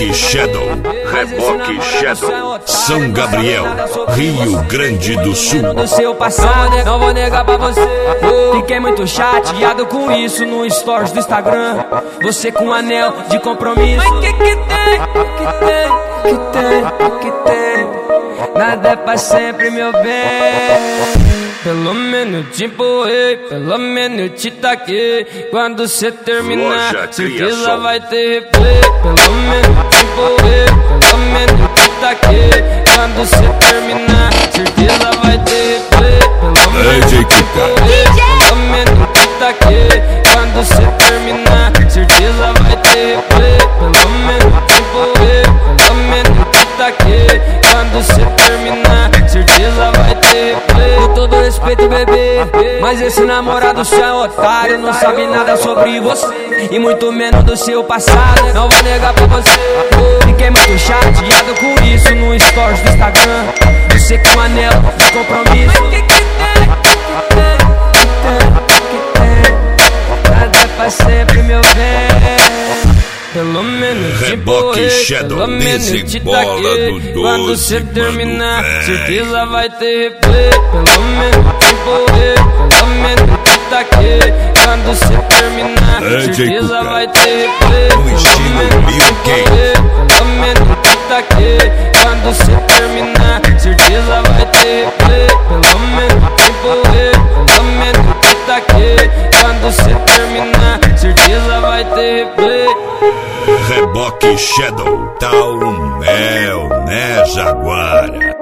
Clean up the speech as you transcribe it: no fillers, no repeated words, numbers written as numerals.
Reboque Shadow, Reboque Shadow, São Gabriel, Rio Grande do Sul. Do seu passado, não vou negar pra você. Fiquei muito chateado com isso no stories do Instagram. Você com um anel de compromisso. Mas que tem? Que tem? Nada é pra sempre, meu bem. Pelo menos te empurrei, pelo menos te taquei. Quando cê terminar, certeza vai ter replay. Pelo menos te empurrei, pelo menos te taquei. Quando cê terminar, certeza vai ter replay. Pelo menos te empurrei, pelo menos te taquei. Quando cê terminar, certeza vai ter replay. Pelo menos te empurrei, pelo menos te taquei. Quando cê terminar, certeza vai ter replay. Com todo respeito, bebê, mas esse namorado seu é otário. Não sabe nada sobre você e muito menos do seu passado. Não vou negar pra você. Fiquei muito chateado com isso no stories do Instagram. Você com um anel de compromisso. Mas que tem? Nada é pra sempre, meu bem. Pelo menos te empurrei, pelo menos te taquei. Quando cê terminar, certeza vai ter replay. Pelo menos te empurrei, pelo menos te taquei. Quando cê terminar, certeza vai ter replay. Pelo menos te empurrei, pelo menos te taquei. Quando cê terminar, certeza vai ter replay. Pelo menos te empurrei, pelo menos te taquei. Quando cê terminar, certeza vai ter replay. Reboque Shadow, tá um mel, né, Jaguara?